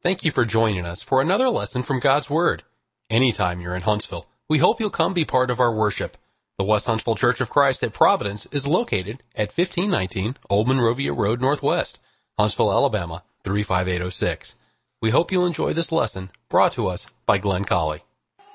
Thank you for joining us for another lesson from God's Word. Anytime you're in Huntsville, we hope you'll come be part of our worship. The West Huntsville Church of Christ at Providence is located at 1519 Old Monrovia Road Northwest, Huntsville, Alabama, 35806. We hope you'll enjoy this lesson brought to us by Glenn Colley.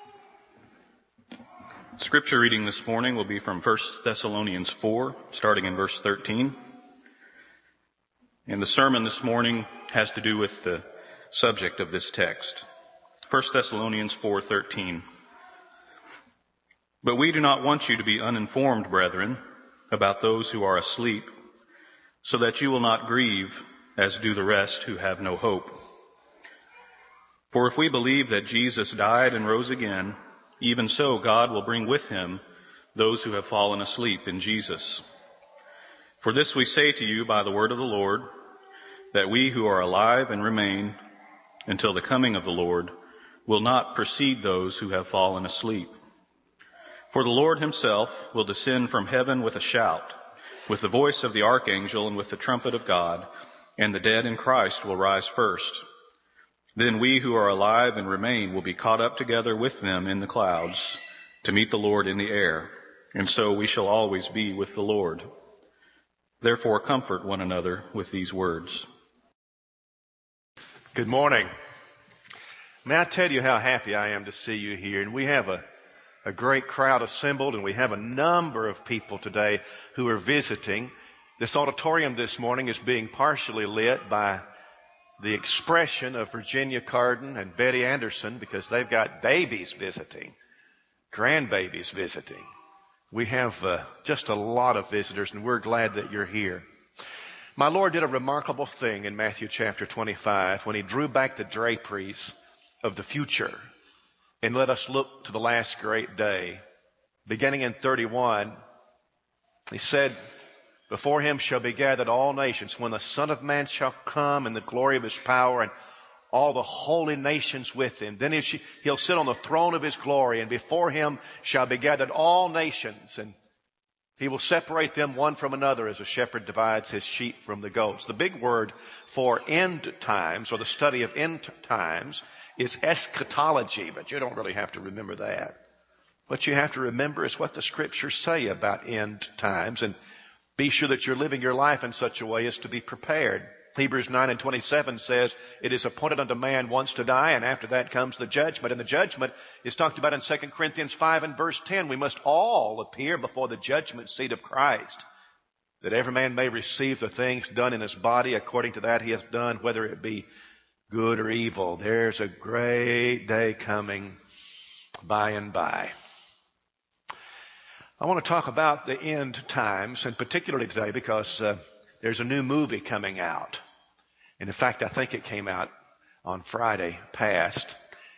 Scripture reading this morning will be from 1 Thessalonians 4, starting in verse 13. And the sermon this morning has to do with the subject of this text. 1 Thessalonians 4:13. But we do not want you to be uninformed, brethren, about those who are asleep, so that you will not grieve as do the rest who have no hope. For if we believe that Jesus died and rose again, even so God will bring with him those who have fallen asleep in Jesus. For this we say to you by the word of the Lord, that we who are alive and remain until the coming of the Lord will not precede those who have fallen asleep. For the Lord himself will descend from heaven with a shout, with the voice of the archangel and with the trumpet of God, and the dead in Christ will rise first. Then we who are alive and remain will be caught up together with them in the clouds to meet the Lord in the air, and so we shall always be with the Lord. Therefore comfort one another with these words. Good morning. May I tell you how happy I am to see you here. And we have a great crowd assembled, and we have a number of people today who are visiting. This auditorium this morning is being partially lit by the expression of Virginia Carden and Betty Anderson, because they've got babies visiting, grandbabies visiting. We have just a lot of visitors, and we're glad that you're here. My Lord did a remarkable thing in Matthew chapter 25 when he drew back the draperies of the future and let us look to the last great day. Beginning in 31, he said, before him shall be gathered all nations, when the Son of Man shall come in the glory of his power, and all the holy nations with him. Then he'll sit on the throne of his glory, and before him shall be gathered all nations, and he will separate them one from another as a shepherd divides his sheep from the goats. The big word for end times, or the study of end times, is eschatology, but you don't really have to remember that. What you have to remember is what the scriptures say about end times, and be sure that you're living your life in such a way as to be prepared. Hebrews 9:27 says, it is appointed unto man once to die, and after that comes the judgment. And the judgment is talked about in 2 Corinthians 5 and verse 10. We must all appear before the judgment seat of Christ, that every man may receive the things done in his body according to that he hath done, whether it be good or evil. There's a great day coming by and by. I want to talk about the end times, and particularly today because there's a new movie coming out. And in fact, I think it came out on Friday past.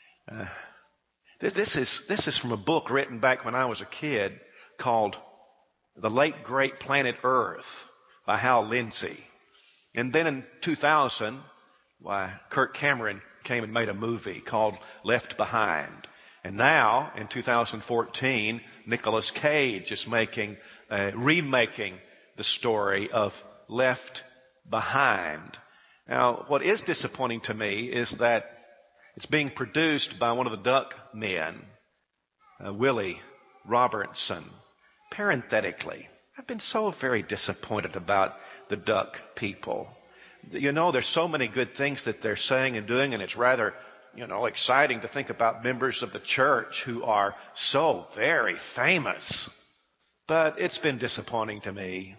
This is from a book written back when I was a kid called The Late Great Planet Earth by Hal Lindsey. And then in 2000, Kirk Cameron came and made a movie called Left Behind. And now, in 2014, Nicolas Cage is remaking the story of Left Behind. Now, what is disappointing to me is that it's being produced by one of the Duck men, Willie Robertson. Parenthetically, I've been so very disappointed about the Duck people. You know, there's so many good things that they're saying and doing, and it's rather, exciting to think about members of the church who are so very famous. But it's been disappointing to me.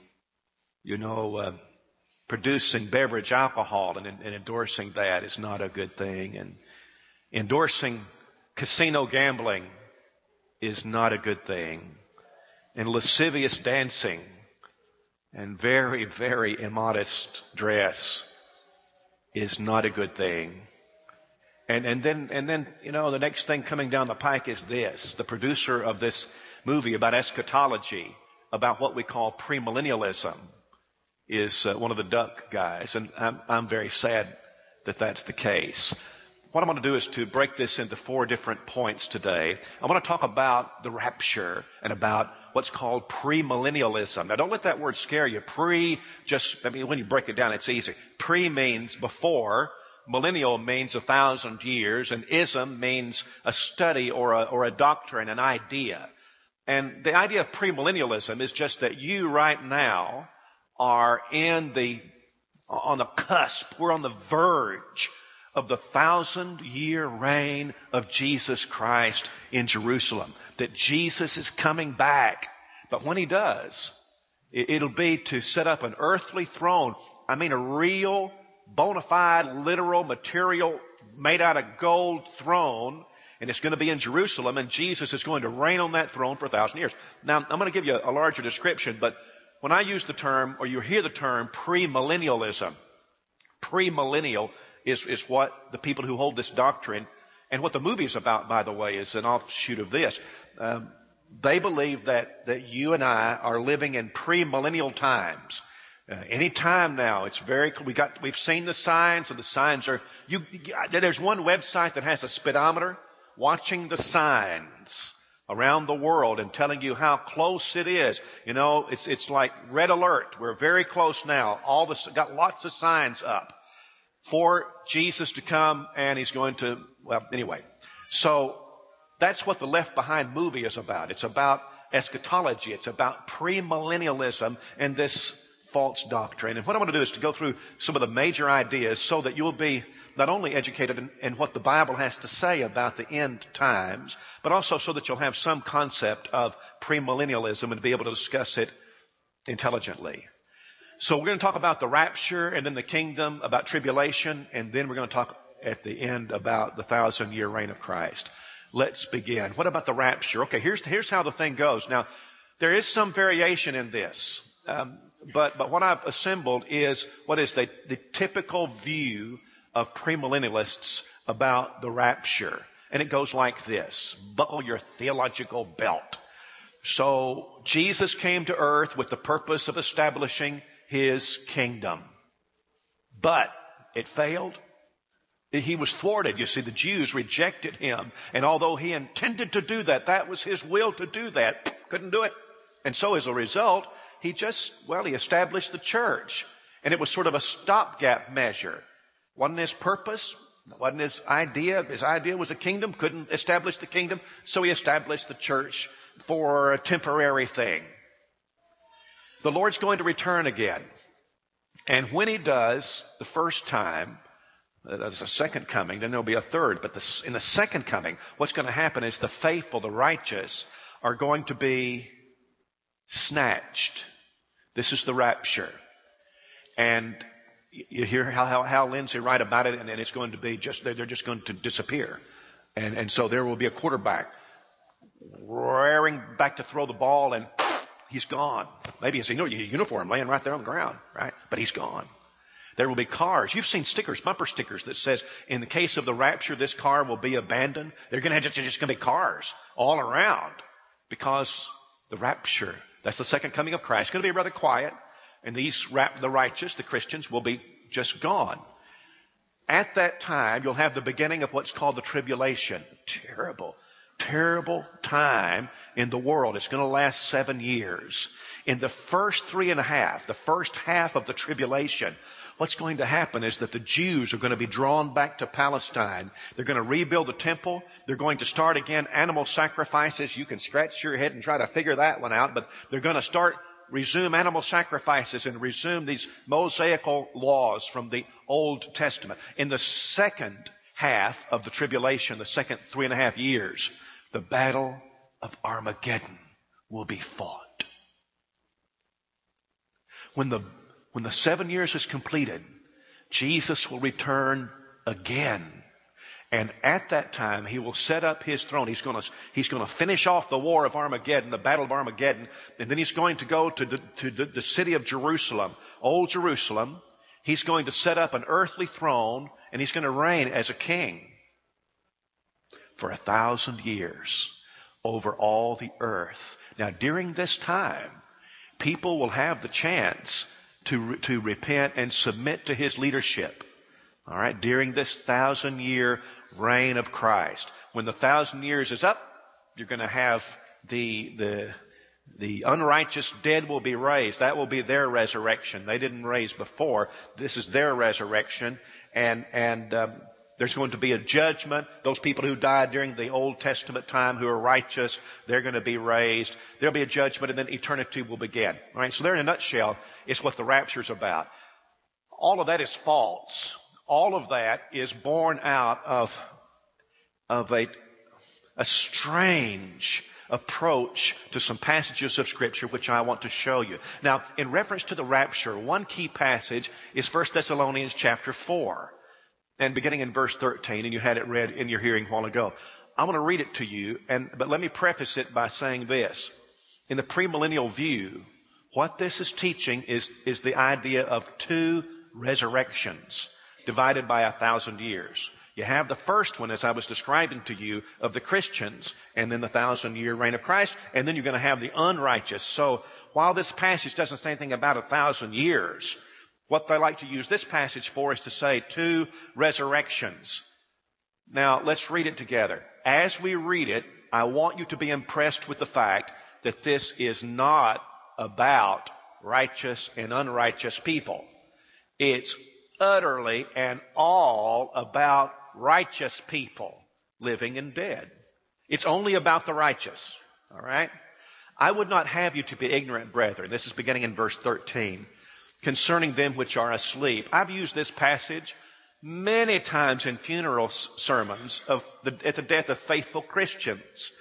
Producing beverage alcohol and endorsing that is not a good thing. And endorsing casino gambling is not a good thing. And lascivious dancing and very, very immodest dress is not a good thing. And then, the next thing coming down the pike is this. The producer of this movie about eschatology, about what we call premillennialism, is one of the Duck guys. And I'm very sad that that's the case. What I'm going to do is to break this into 4 different points today. I want to talk about the rapture and about what's called premillennialism. Now, don't let that word scare you. When you break it down, it's easy. Pre means before. millennial means 1,000 years, and ism means a study or a doctrine, an idea. And the idea of premillennialism is just that you right now are on the cusp. We're on the verge of the 1,000-year reign of Jesus Christ in Jerusalem. That Jesus is coming back. But when he does, it'll be to set up an earthly throne. I mean, a real, bona fide, literal, material, made out of gold throne. And it's going to be in Jerusalem, and Jesus is going to reign on that throne for 1,000 years. Now, I'm going to give you a larger description, but when I use the term, or you hear the term premillennialism, premillennial is what the people who hold this doctrine, and what the movie is about, by the way, is an offshoot of this. They believe that you and I are living in premillennial times. Any time now, it's we've seen the signs, and the signs are, there's one website that has a speedometer, watching the signs around the world and telling you how close it is. You know, it's like red alert. We're very close now. Got lots of signs up for Jesus to come, and he's going to, well, anyway. So that's what the Left Behind movie is about. It's about eschatology. It's about premillennialism and this false doctrine. And what I want to do is to go through some of the major ideas so that you'll be not only educated in what the Bible has to say about the end times, but also so that you'll have some concept of premillennialism and be able to discuss it intelligently. So we're going to talk about the rapture and then the kingdom, about tribulation, and then we're going to talk at the end about the 1,000-year reign of Christ. Let's begin. What about the rapture? Okay, here's how the thing goes. Now, there is some variation in this. But what I've assembled is what is the typical view of premillennialists about the rapture. And it goes like this. Buckle your theological belt. So Jesus came to earth with the purpose of establishing his kingdom. But it failed. He was thwarted. You see, the Jews rejected him. And although he intended to do that, that was his will to do that, couldn't do it. And so as a result, he established the church. And it was sort of a stopgap measure. Wasn't his purpose, wasn't his idea. His idea was a kingdom, couldn't establish the kingdom, so he established the church for a temporary thing. The Lord's going to return again. And when he does, the first time, there's a second coming, then there'll be a third. But in the second coming, what's going to happen is the faithful, the righteous, are going to be snatched. This is the rapture. And you hear how Lindsay write about it, and it's going to be they're just going to disappear. And so there will be a quarterback raring back to throw the ball, and he's gone. Maybe it's a uniform laying right there on the ground, right? But he's gone. There will be cars. You've seen stickers, bumper stickers that says, in the case of the rapture, this car will be abandoned. They're going to just going to be cars all around because the rapture, that's the second coming of Christ. It's going to be rather quiet. And the righteous, the Christians, will be just gone. At that time, you'll have the beginning of what's called the tribulation. Terrible, terrible time in the world. It's going to last 7 years. In the first 3.5, the first half of the tribulation, what's going to happen is that the Jews are going to be drawn back to Palestine. They're going to rebuild the temple. They're going to start again animal sacrifices. You can scratch your head and try to figure that one out, but they're going to resume animal sacrifices and resume these Mosaical laws from the Old Testament. In the second half of the tribulation, the second 3.5 years, the battle of Armageddon will be fought. When the 7 years is completed, Jesus will return again. And at that time, he will set up his throne. He's going to finish off the war of Armageddon, the battle of Armageddon, and then he's going to go to the city of Jerusalem, Old Jerusalem. He's going to set up an earthly throne, and he's going to reign as a king for 1,000 years over all the earth. Now, during this time, people will have the chance to repent and submit to his leadership. All right, during this 1,000-year reign of Christ. When the 1,000 years is up, you're going to have the unrighteous dead will be raised. That will be their resurrection. They didn't raise before. This is their resurrection. and there's going to be a judgment. Those people who died during the Old Testament time who are righteous, they're going to be raised. There'll be a judgment, and then eternity will begin. All right. So there, in a nutshell, is what the rapture is about. All of that is false. All of that is born out of a strange approach to some passages of Scripture which I want to show you. Now, in reference to the rapture, one key passage is 1 Thessalonians chapter 4. And beginning in verse 13, and you had it read in your hearing a while ago. I want to read it to you, but let me preface it by saying this. In the premillennial view, what this is teaching is the idea of two resurrections divided by 1,000 years. You have the first one, as I was describing to you, of the Christians, and then the 1,000-year reign of Christ, and then you're going to have the unrighteous. So while this passage doesn't say anything about 1,000 years, what they like to use this passage for is to say two resurrections. Now, let's read it together. As we read it, I want you to be impressed with the fact that this is not about righteous and unrighteous people. It's utterly and all about righteous people, living and dead. It's only about the righteous. All right? I would not have you to be ignorant, brethren. This is beginning in verse 13. Concerning them which are asleep. I've used this passage many times in funeral sermons at the death of faithful Christians,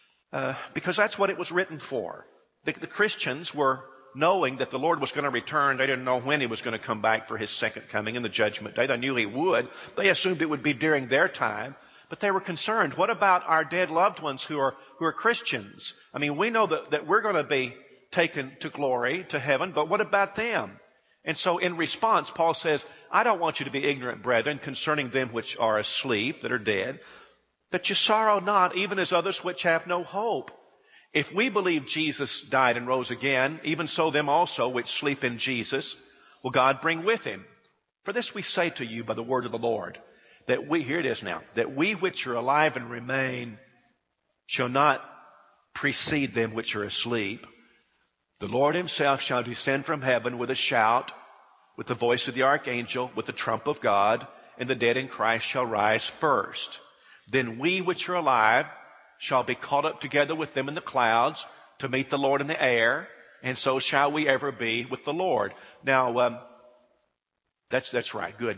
because that's what it was written for. The Christians were knowing that the Lord was going to return. They didn't know when He was going to come back for His second coming in the judgment day. They knew He would. They assumed it would be during their time, but they were concerned. What about our dead loved ones who are Christians? I mean, we know that we're going to be taken to glory, to heaven, but what about them? And so in response, Paul says, I don't want you to be ignorant, brethren, concerning them which are asleep, that are dead, that you sorrow not, even as others which have no hope. If we believe Jesus died and rose again, even so them also which sleep in Jesus will God bring with Him. For this we say to you by the word of the Lord, that here it is now, that we which are alive and remain shall not precede them which are asleep. The Lord Himself shall descend from heaven with a shout, with the voice of the archangel, with the trump of God, and the dead in Christ shall rise first. Then we which are alive shall be caught up together with them in the clouds to meet the Lord in the air, and so shall we ever be with the Lord. Now, that's right. Good.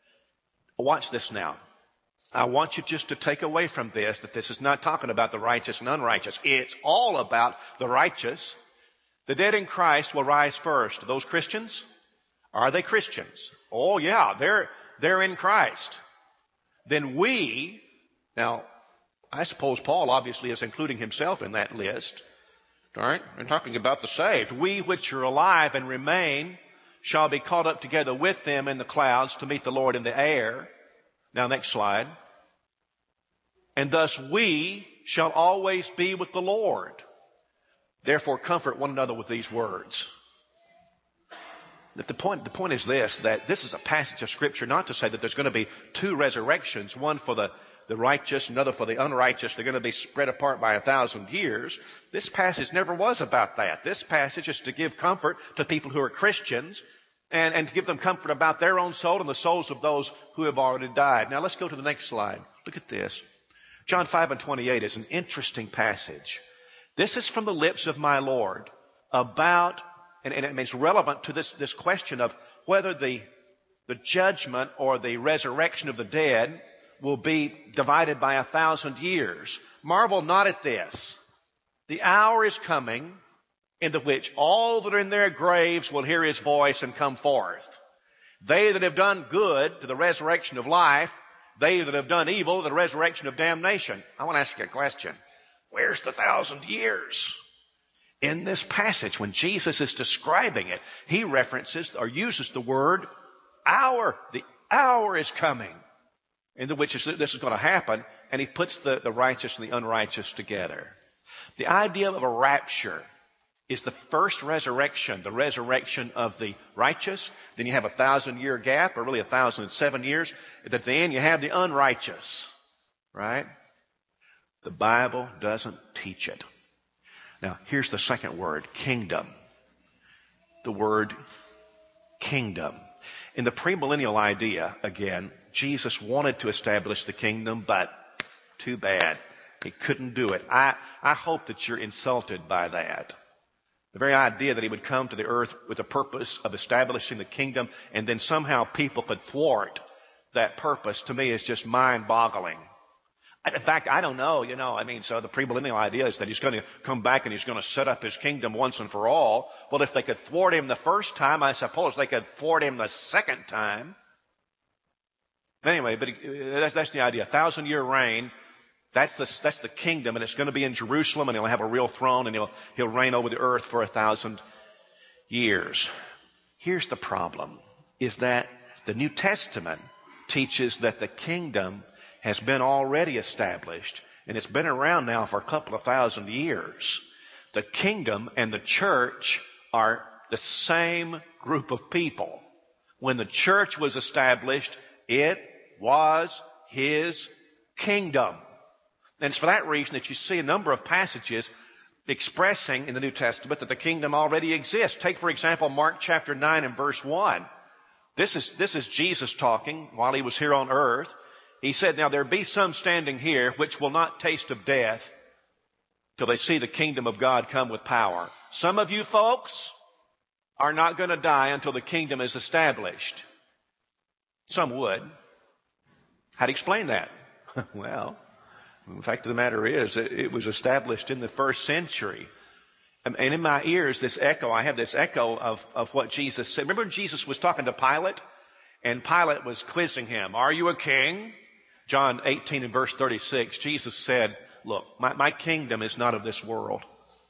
Watch this now. I want you just to take away from this that this is not talking about the righteous and unrighteous. It's all about the righteous. The dead in Christ will rise first. Those Christians? Are they Christians? Oh yeah, they're in Christ. Then we, now, I suppose Paul obviously is including himself in that list. All right? We're talking about the saved. We which are alive and remain shall be caught up together with them in the clouds to meet the Lord in the air. Now, next slide. And thus we shall always be with the Lord. Therefore, comfort one another with these words. The point is this, that this is a passage of Scripture not to say that there's going to be two resurrections, one for the righteous, another for the unrighteous. They're going to be spread apart by 1,000 years. This passage never was about that. This passage is to give comfort to people who are Christians and to give them comfort about their own soul and the souls of those who have already died. Now let's go to the next slide. Look at this. John 5:28 is an interesting passage. This is from the lips of my Lord about, and it's relevant to this question of whether the judgment or the resurrection of the dead will be divided by 1,000 years. Marvel not at this. The hour is coming in the which all that are in their graves will hear His voice and come forth. They that have done good to the resurrection of life, they that have done evil to the resurrection of damnation. I want to ask you a question. Where's the 1,000 years? In this passage, when Jesus is describing it, He references or uses the word hour. The hour is coming in which this is going to happen, and He puts the righteous and the unrighteous together. The idea of a rapture is the first resurrection, the resurrection of the righteous. Then you have a 1,000-year gap, or really 1,007 years. At the end, you have the unrighteous, right? The Bible doesn't teach it. Now, here's the second word, kingdom. The word kingdom. In the premillennial idea, again, Jesus wanted to establish the kingdom, but too bad. He couldn't do it. I hope that you're insulted by that. The very idea that he would come to the earth with the purpose of establishing the kingdom and then somehow people could thwart that purpose, to me, is just mind-boggling. In fact, I don't know, so the premillennial idea is that he's going to come back and he's going to set up his kingdom once and for all. Well, if they could thwart him the first time, I suppose they could thwart him the second time. Anyway, but that's the idea. 1,000-year reign. That's the kingdom, and it's going to be in Jerusalem, and he'll have a real throne, and he'll reign over the earth for 1,000 years. Here's the problem, is that the New Testament teaches that the kingdom has been already established, and it's been around now for a couple of thousand years. The kingdom and the church are the same group of people. When the church was established, it was his kingdom. And it's for that reason that you see a number of passages expressing in the New Testament that the kingdom already exists. Take, for example, Mark chapter 9 and verse 1. This is Jesus talking while he was here on earth. He said, "Now there be some standing here which will not taste of death till they see the kingdom of God come with power." Some of you folks are not going to die until the kingdom is established. Some would. How do you explain that? Well, the fact of the matter is, it was established in the first century. And in my ears, I have this echo of what Jesus said. Remember when Jesus was talking to Pilate? And Pilate was quizzing him, "Are you a king?" John 18 and verse 36, Jesus said, "Look, my kingdom is not of this world."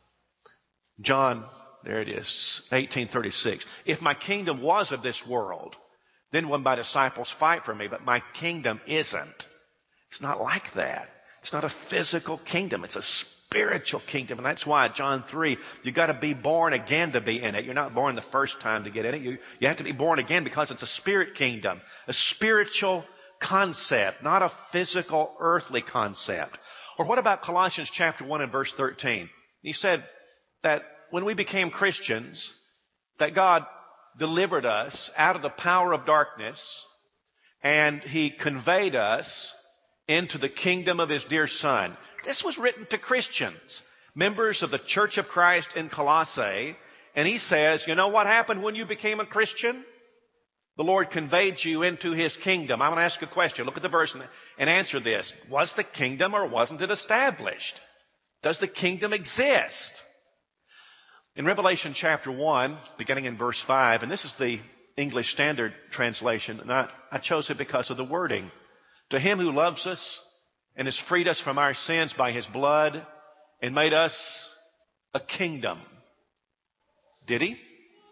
John, there it is, 18:36. "If my kingdom was of this world, then would my disciples fight for me, but my kingdom isn't." It's not like that. It's not a physical kingdom. It's a spiritual kingdom. And that's why John 3, you got to be born again to be in it. You're not born the first time to get in it. You have to be born again because it's a spirit kingdom, a spiritual concept, not a physical earthly concept. Or what about Colossians chapter 1 and verse 13? He said that when we became Christians, that God delivered us out of the power of darkness and he conveyed us into the kingdom of his dear Son. This was written to Christians, members of the Church of Christ in Colossae. And he says, you know what happened when you became a Christian? The Lord conveyed you into his kingdom. I'm going to ask you a question. Look at the verse and answer this. Was the kingdom or wasn't it established? Does the kingdom exist? In Revelation chapter 1, beginning in verse 5, and this is the English Standard Translation, and I chose it because of the wording. "To him who loves us and has freed us from our sins by his blood and made us a kingdom." Did he?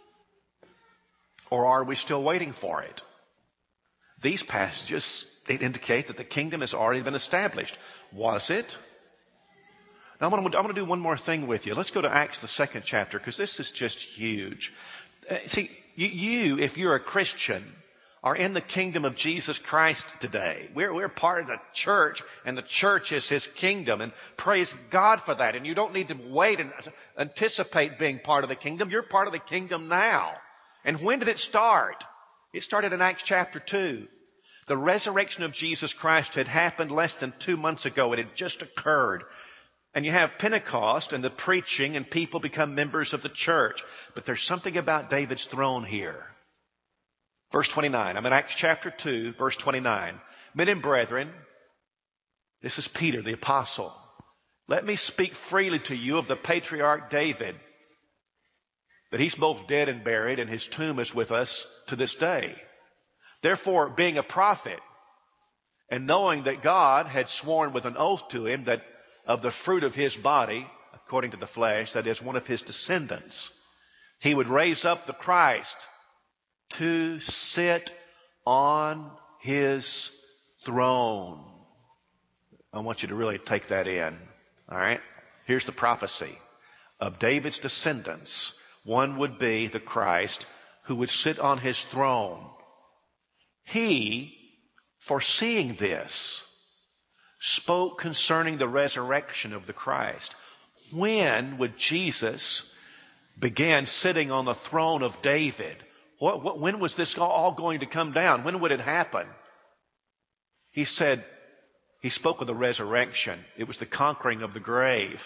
Or are we still waiting for it? These passages, they indicate that the kingdom has already been established. Was it? Now I'm going to do one more thing with you. Let's go to Acts, the 2nd chapter, because this is just huge. See, you, if you're a Christian, are in the kingdom of Jesus Christ today. We're part of the church, and the church is his kingdom, and praise God for that. And you don't need to wait and anticipate being part of the kingdom. You're part of the kingdom now. And when did it start? It started in Acts chapter 2. The resurrection of Jesus Christ had happened less than 2 months ago. It had just occurred. And you have Pentecost and the preaching, and people become members of the church. But there's something about David's throne here. Verse 29. I'm in Acts chapter 2, verse 29. "Men and brethren," this is Peter the apostle, "let me speak freely to you of the patriarch David, that he's both dead and buried, and his tomb is with us to this day. Therefore, being a prophet, and knowing that God had sworn with an oath to him that of the fruit of his body, according to the flesh, that is, one of his descendants, he would raise up the Christ to sit on his throne." I want you to really take that in. All right? Here's the prophecy. Of David's descendants, one would be the Christ who would sit on his throne. He, foreseeing this, spoke concerning the resurrection of the Christ. When would Jesus begin sitting on the throne of David? When was this all going to come down? When would it happen? He said, he spoke of the resurrection. It was the conquering of the grave.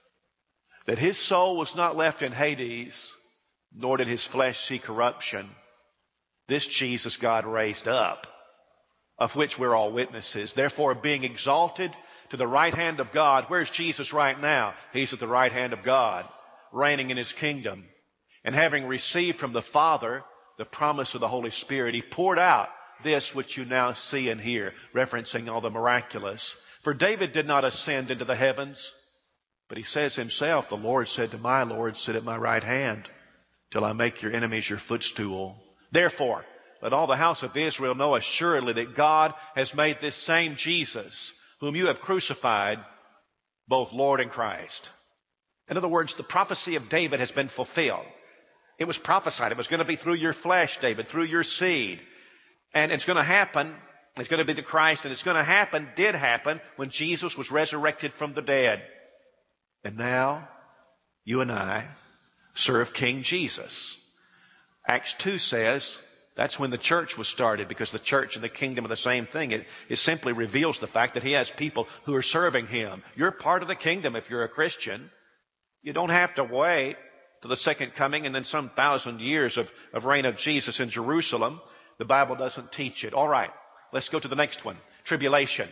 That his soul was not left in Hades, nor did his flesh see corruption. This Jesus God raised up, of which we're all witnesses. Therefore, being exalted to the right hand of God. Where's Jesus right now? He's at the right hand of God, reigning in his kingdom. And having received from the Father the promise of the Holy Spirit, he poured out this which you now see and hear, referencing all the miraculous. For David did not ascend into the heavens, but he says himself, the Lord said to my Lord, sit at my right hand till I make your enemies your footstool. Therefore, let all the house of Israel know assuredly that God has made this same Jesus, whom you have crucified, both Lord and Christ. In other words, the prophecy of David has been fulfilled. It was prophesied. It was going to be through your flesh, David, through your seed. And it's going to happen. It's going to be the Christ. And it's going to happen, did happen, when Jesus was resurrected from the dead. And now, you and I serve King Jesus. Acts 2 says that's when the church was started, because the church and the kingdom are the same thing. It simply reveals the fact that he has people who are serving him. You're part of the kingdom if you're a Christian. You don't have to wait to the second coming and then some 1,000 years of reign of Jesus in Jerusalem. The Bible doesn't teach it. All right, let's go to the next one. Tribulation.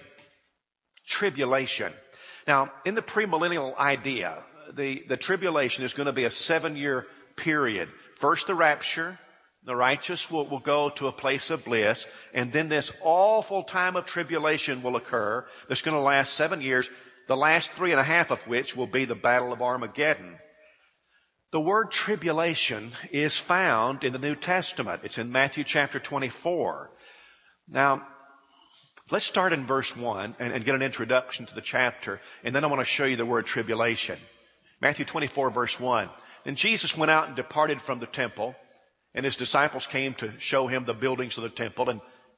Tribulation. Now, in the premillennial idea, the tribulation is going to be a 7-year period. First the rapture. The righteous will go to a place of bliss. And then this awful time of tribulation will occur. That's going to last 7 years. The last 3.5 of which will be the Battle of Armageddon. The word tribulation is found in the New Testament. It's in Matthew chapter 24. Now, let's start in verse 1 and get an introduction to the chapter. And then I want to show you the word tribulation. Matthew 24 verse 1. Then Jesus went out and departed from the temple, and his disciples came to show him the buildings of the temple.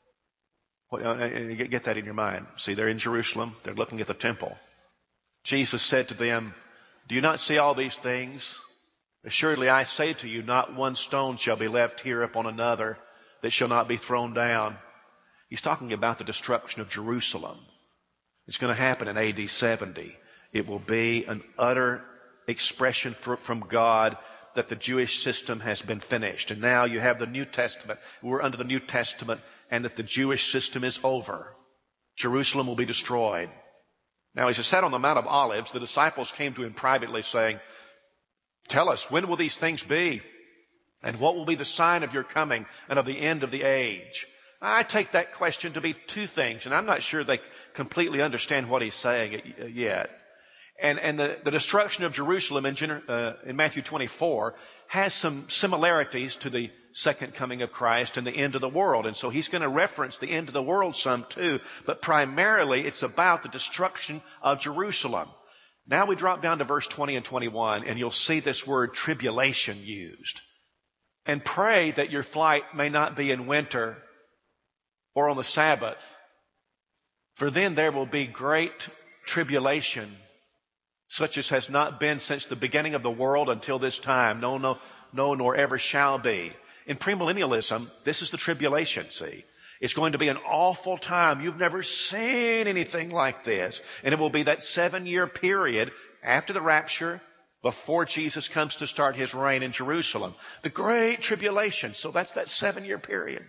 And get that in your mind. See, they're in Jerusalem. They're looking at the temple. Jesus said to them, do you not see all these things? Assuredly, I say to you, not one stone shall be left here upon another that shall not be thrown down. He's talking about the destruction of Jerusalem. It's going to happen in AD 70. It will be an utter expression from God that the Jewish system has been finished. And now you have the New Testament. We're under the New Testament, and that the Jewish system is over. Jerusalem will be destroyed. Now, as he sat on the Mount of Olives, the disciples came to him privately saying, tell us, when will these things be? And what will be the sign of your coming and of the end of the age? I take that question to be two things, and I'm not sure they completely understand what he's saying yet. And the destruction of Jerusalem in Matthew 24 has some similarities to the second coming of Christ and the end of the world. And so he's going to reference the end of the world some too, but primarily it's about the destruction of Jerusalem. Now we drop down to verse 20 and 21, and you'll see this word tribulation used. And pray that your flight may not be in winter or on the Sabbath, for then there will be great tribulation, such as has not been since the beginning of the world until this time. No, nor ever shall be. In premillennialism, this is the tribulation, see. It's going to be an awful time. You've never seen anything like this. And it will be that 7-year period after the rapture, before Jesus comes to start his reign in Jerusalem. The great tribulation. So that's that 7-year period.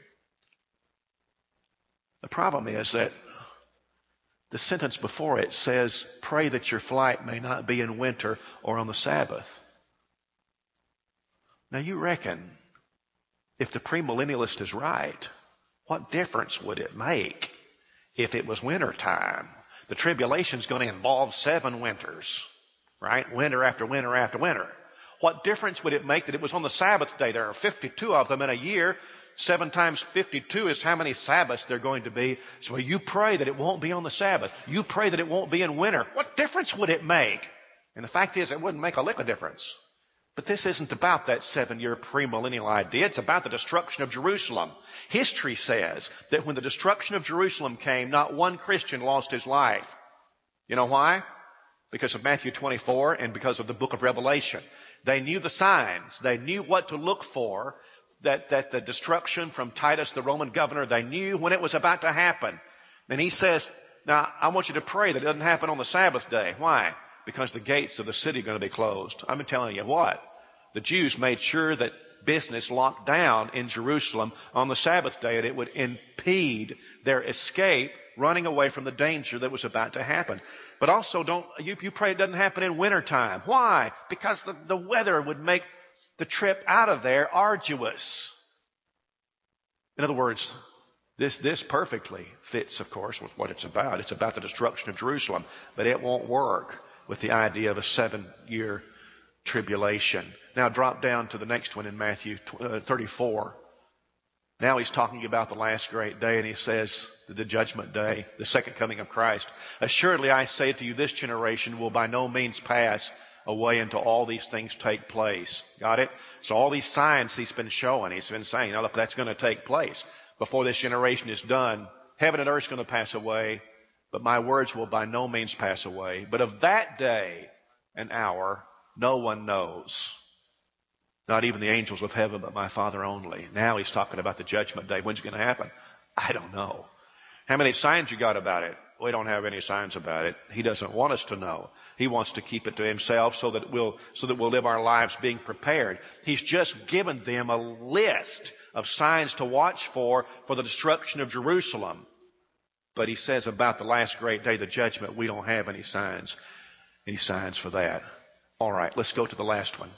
The problem is that the sentence before it says, pray that your flight may not be in winter or on the Sabbath. Now you reckon, if the premillennialist is right, what difference would it make if it was winter time? The tribulation is going to involve 7 winters, right? Winter after winter after winter. What difference would it make that it was on the Sabbath day? There are 52 of them in a year. 7 times 52 is how many Sabbaths there are going to be. So you pray that it won't be on the Sabbath. You pray that it won't be in winter. What difference would it make? And the fact is, it wouldn't make a lick of difference. But this isn't about that 7-year premillennial idea. It's about the destruction of Jerusalem. History says that when the destruction of Jerusalem came, not one Christian lost his life. You know why? Because of Matthew 24 and because of the book of Revelation. They knew the signs. They knew what to look for that the destruction from Titus, the Roman governor, they knew when it was about to happen. And he says, now, I want you to pray that it doesn't happen on the Sabbath day. Why? Because the gates of the city are going to be closed. I'm telling you what. The Jews made sure that business locked down in Jerusalem on the Sabbath day, and it would impede their escape, running away from the danger that was about to happen. But also you pray it doesn't happen in wintertime. Why? Because the weather would make the trip out of there arduous. In other words, this perfectly fits, of course, with what it's about. It's about the destruction of Jerusalem, but it won't work with the idea of a 7-year tribulation. Now drop down to the next one in Matthew 34. Now he's talking about the last great day, and he says, the judgment day, the second coming of Christ. Assuredly, I say to you, this generation will by no means pass away until all these things take place. Got it? So all these signs he's been showing, he's been saying, look, that's going to take place. Before this generation is done, heaven and earth is going to pass away, but my words will by no means pass away. But of that day and hour, no one knows. Not even the angels of heaven, but my Father only. Now he's talking about the judgment day. When's it going to happen? I don't know. How many signs you got about it? We don't have any signs about it. He doesn't want us to know. He wants to keep it to himself so that we'll live our lives being prepared. He's just given them a list of signs to watch for the destruction of Jerusalem. But he says about the last great day, the judgment, we don't have any signs for that. All right, let's go to the last one.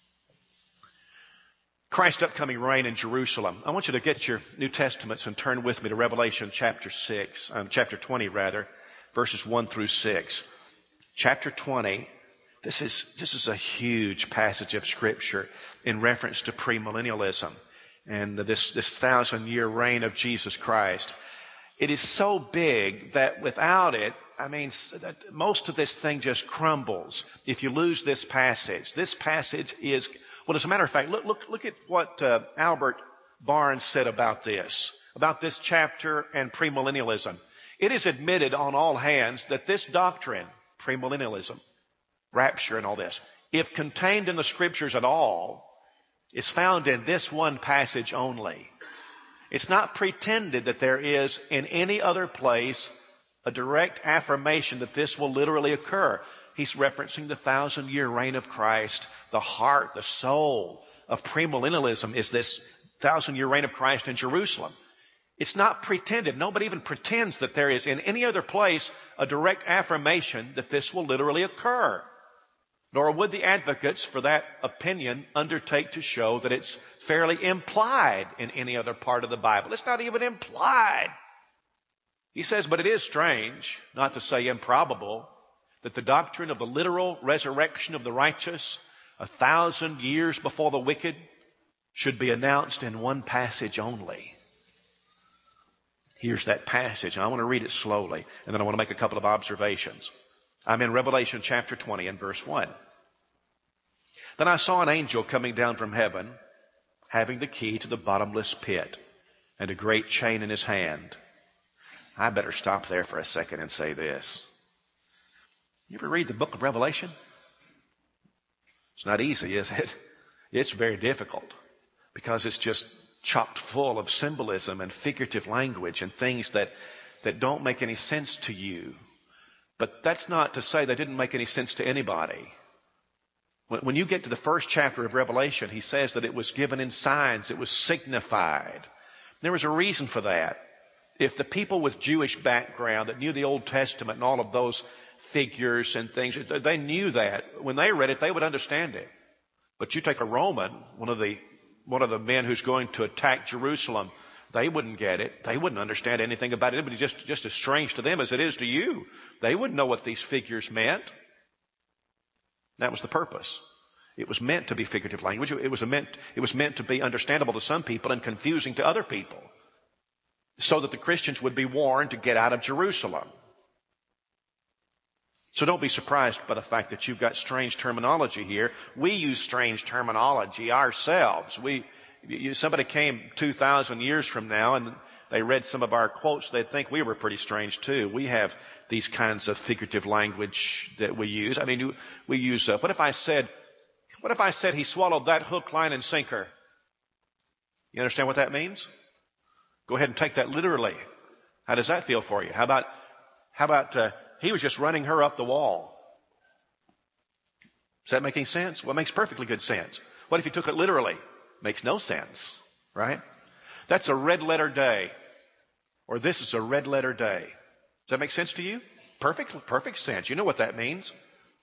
Christ's upcoming reign in Jerusalem. I want you to get your New Testaments and turn with me to Revelation chapter 20 rather, verses 1 through 6. Chapter 20, this is a huge passage of Scripture in reference to premillennialism and this 1,000-year reign of Jesus Christ. It is so big that without it, most of this thing just crumbles if you lose this passage. This passage is, well, as a matter of fact, look at what Albert Barnes said about this chapter and premillennialism. It is admitted on all hands that this doctrine, premillennialism, rapture and all this, if contained in the Scriptures at all, is found in this one passage only. It's not pretended that there is in any other place a direct affirmation that this will literally occur. He's referencing the 1,000-year reign of Christ. The heart, the soul of premillennialism is this 1,000-year reign of Christ in Jerusalem. It's not pretended. Nobody even pretends that there is in any other place a direct affirmation that this will literally occur. Nor would the advocates for that opinion undertake to show that it's fairly implied in any other part of the Bible. It's not even implied. He says, but it is strange, not to say improbable, that the doctrine of the literal resurrection of the righteous 1,000 years before the wicked should be announced in one passage only. Here's that passage, and I want to read it slowly, and then I want to make a couple of observations. I'm in Revelation chapter 20 and verse 1. Then I saw an angel coming down from heaven, having the key to the bottomless pit and a great chain in his hand. I better stop there for a second and say this. You ever read the book of Revelation? It's not easy, is it? It's very difficult because it's just chock full of symbolism and figurative language and things that don't make any sense to you. But that's not to say they didn't make any sense to anybody. When you get to the first chapter of Revelation, he says that it was given in signs, it was signified. There was a reason for that. If the people with Jewish background that knew the Old Testament and all of those figures and things, they knew that. When they read it, they would understand it. But you take a Roman, one of the men who's going to attack Jerusalem, they wouldn't get it. They wouldn't understand anything about it. It would be just as strange to them as it is to you. They wouldn't know what these figures meant. That was the purpose. It was meant to be figurative language. It was meant to be understandable to some people and confusing to other people, so that the Christians would be warned to get out of Jerusalem. So don't be surprised by the fact that you've got strange terminology here. We use strange terminology ourselves. Somebody came 2,000 years from now and they read some of our quotes, they'd think we were pretty strange too. We have these kinds of figurative language that we use. We use, what if I said he swallowed that hook, line, and sinker? You understand what that means? Go ahead and take that literally. How does that feel for you? How about he was just running her up the wall? Does that make any sense? Well, it makes perfectly good sense. What if you took it literally? Makes no sense, right? That's a red letter day. Or this is a red letter day. Does that make sense to you? Perfect sense. You know what that means.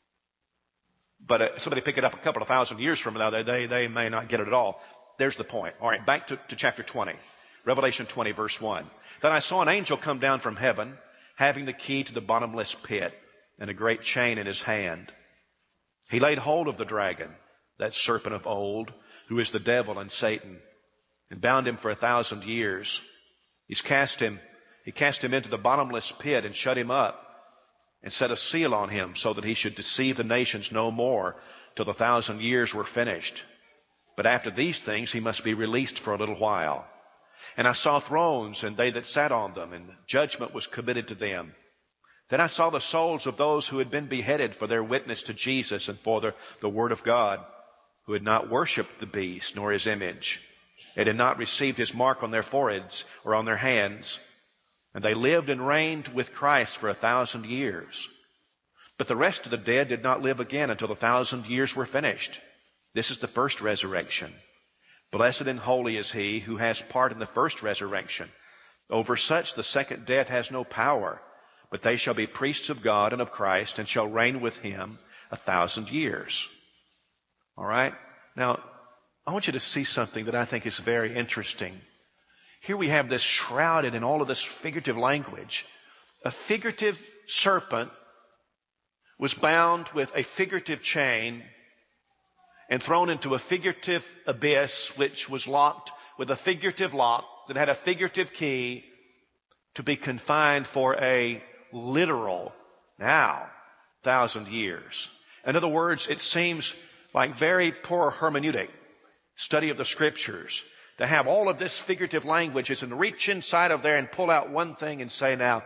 But somebody pick it up a couple of thousand years from now, they may not get it at all. There's the point. All right, back to chapter 20. Revelation 20, verse 1. Then I saw an angel come down from heaven, having the key to the bottomless pit and a great chain in his hand. He laid hold of the dragon, that serpent of old, who is the devil and Satan, and bound him for 1,000 years. He cast him into the bottomless pit and shut him up and set a seal on him so that he should deceive the nations no more till the 1,000 years were finished. But after these things he must be released for a little while. And I saw thrones and they that sat on them, and judgment was committed to them. Then I saw the souls of those who had been beheaded for their witness to Jesus and for the word of God, who had not worshipped the beast nor his image, and had not received his mark on their foreheads or on their hands. And they lived and reigned with Christ for 1,000 years. But the rest of the dead did not live again until the 1,000 years were finished. This is the first resurrection. Blessed and holy is he who has part in the first resurrection. Over such the second death has no power, but they shall be priests of God and of Christ, and shall reign with him 1,000 years. All right? Now, I want you to see something that I think is very interesting. Here we have this shrouded in all of this figurative language. A figurative serpent was bound with a figurative chain and thrown into a figurative abyss, which was locked with a figurative lock that had a figurative key, to be confined for a literal, now, 1,000 years. In other words, it seems like very poor hermeneutic, study of the Scriptures, to have all of this figurative language and reach inside of there and pull out one thing and say, now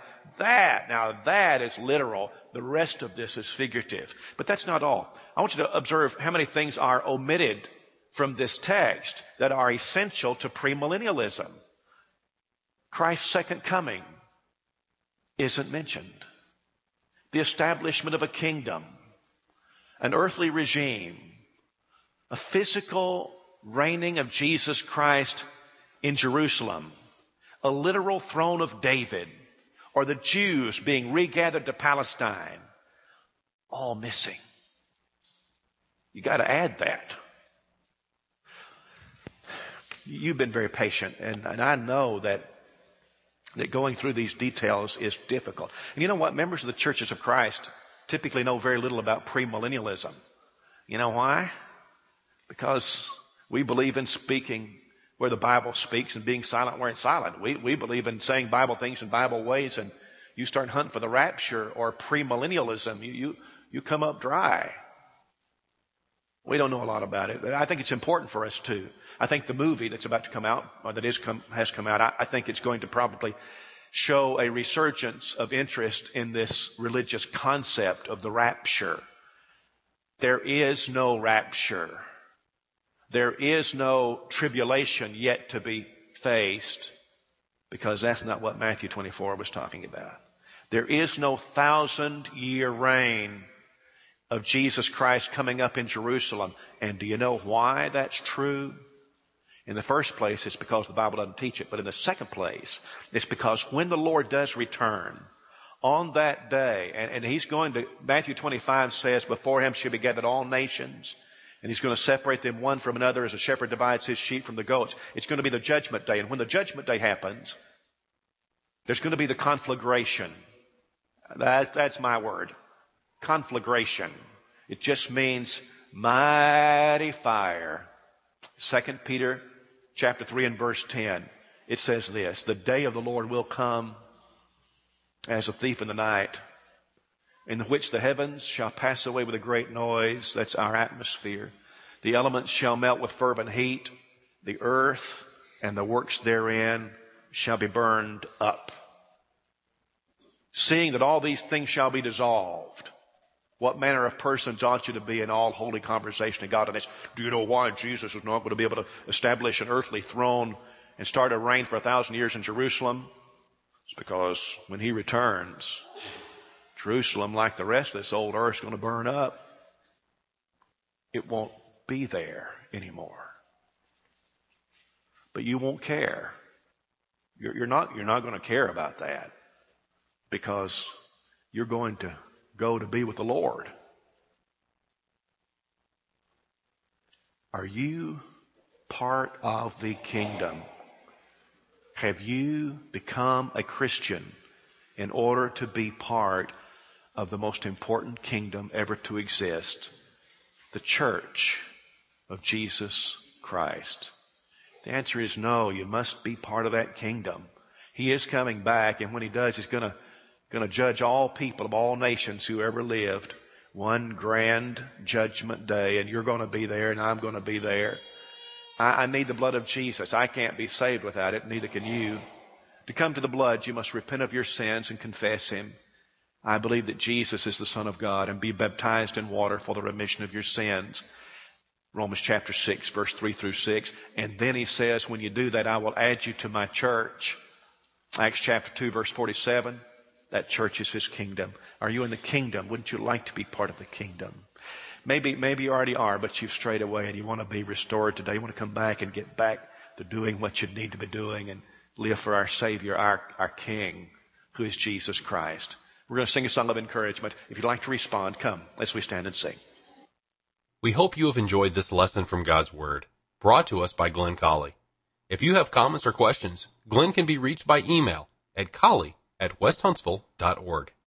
that is literal. The rest of this is figurative. But that's not all. I want you to observe how many things are omitted from this text that are essential to premillennialism. Christ's second coming isn't mentioned. The establishment of a kingdom, an earthly regime, a physical reigning of Jesus Christ in Jerusalem, a literal throne of David, or the Jews being regathered to Palestine, all missing. You got to add that. You've been very patient, and I know that going through these details is difficult. And you know what? Members of the Churches of Christ typically know very little about premillennialism. You know why? Because we believe in speaking where the Bible speaks and being silent where it's silent. We believe in saying Bible things in Bible ways, and you start hunting for the rapture or premillennialism, you come up dry. We don't know a lot about it, but I think it's important for us to. I think the movie that's about to come out, or that has come out, I think it's going to probably show a resurgence of interest in this religious concept of the rapture. There is no rapture. There is no tribulation yet to be faced, because that's not what Matthew 24 was talking about. There is no 1,000-year reign of Jesus Christ coming up in Jerusalem. And do you know why that's true? In the first place, it's because the Bible doesn't teach it. But in the second place, it's because when the Lord does return, on that day, and he's going to, Matthew 25 says, before him shall be gathered all nations, and he's going to separate them one from another as a shepherd divides his sheep from the goats. It's going to be the judgment day. And when the judgment day happens, there's going to be the conflagration. That's my word. Conflagration. It just means mighty fire. 2 Peter chapter 3 and verse 10. It says this: the day of the Lord will come as a thief in the night, in which the heavens shall pass away with a great noise. That's our atmosphere. The elements shall melt with fervent heat. The earth and the works therein shall be burned up. Seeing that all these things shall be dissolved, What manner of persons ought you to be in all holy conversation and godliness? Do you know why Jesus is not going to be able to establish an earthly throne and start a reign for 1,000 years in Jerusalem? It's because when he returns, Jerusalem, like the rest of this old earth, is going to burn up. It won't be there anymore. But you won't care. You're not going to care about that, because you're going to go to be with the Lord. Are you part of the kingdom? Have you become a Christian in order to be part of the most important kingdom ever to exist, the church of Jesus Christ? The answer is no. You must be part of that kingdom. He is coming back, and when he does, he's going to judge all people of all nations who ever lived, one grand judgment day, and you're going to be there and I'm going to be there. I need the blood of Jesus. I can't be saved without it, neither can you. To come to the blood, you must repent of your sins and confess him. I believe that Jesus is the Son of God, and be baptized in water for the remission of your sins. Romans chapter 6, verse 3 through 6. And then he says, when you do that, I will add you to my church. Acts chapter 2, verse 47. That church is his kingdom. Are you in the kingdom? Wouldn't you like to be part of the kingdom? Maybe you already are, but you've strayed away and you want to be restored today. You want to come back and get back to doing what you need to be doing and live for our Savior, our King, who is Jesus Christ. We're going to sing a song of encouragement. If you'd like to respond, come as we stand and sing. We hope you have enjoyed this lesson from God's Word, brought to us by Glenn Colley. If you have comments or questions, Glenn can be reached by email at colley@westhuntsville.org.